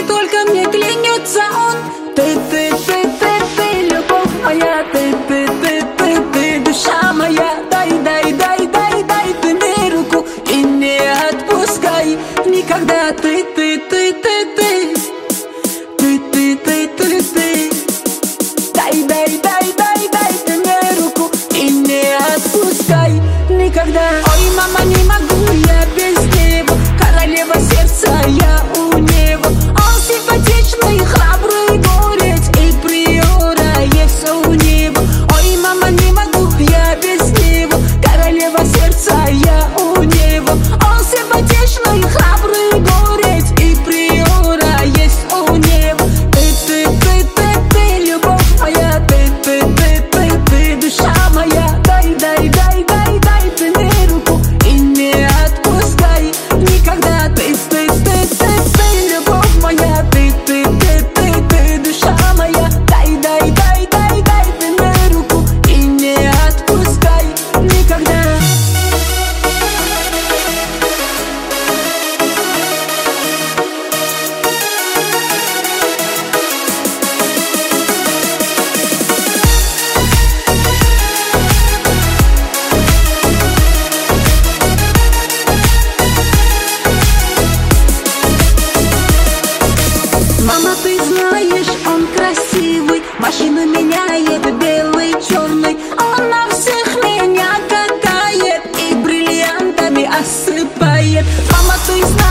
только мне клянется он. Ты, любовь моя, ты, душа моя. Дай ты мне руку и не отпускай никогда. Ты. Дай ты мне руку и не отпускай никогда. Ой, мама, не могу я без него, королева сердца я у него. Он симпатичный, храбрый горец, и приора есть у него. Ой, мама, не могу я без него, королева сердца я у него. Он симпатичный, храбрый горец, и приора есть у него. Ты, любовь моя, ты, душа моя. Дай ты мне руку и не отпускай никогда. Ты, любовь моя, ты, душа моя. Дай ты мне руку и не отпускай никогда. Мама, ты знаешь, он красивый, машину меняет, белый, черный. Он на всех меня катает и бриллиантами осыпает. Мама, ты знаешь,